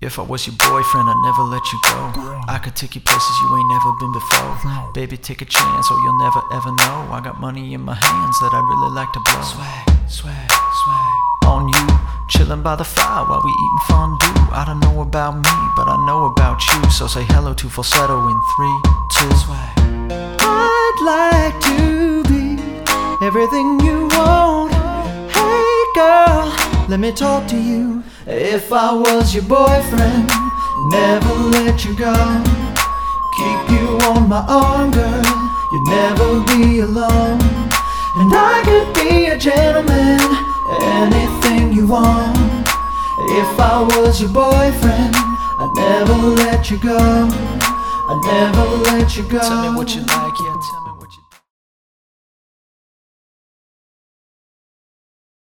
If I was your boyfriend, I'd never let you go. I could take you places you ain't never been before. Baby, take a chance or you'll never ever know. I got money in my hands that I really like to blow. Swag, swag, swag on you, chillin' by the fire while we eatin' fondue. I don't know about me, but I know about you. So say hello to falsetto in 3, 2. Swag. I'd like to be everything you want. Hey girl, let me talk to you. If I was your boyfriend, never let you go. Keep you on my arm, girl, you'd never be alone. And I could be a gentleman, anything you want. If I was your boyfriend, I'd never let you go. I'd never let you go. Tell me what you like, yeah.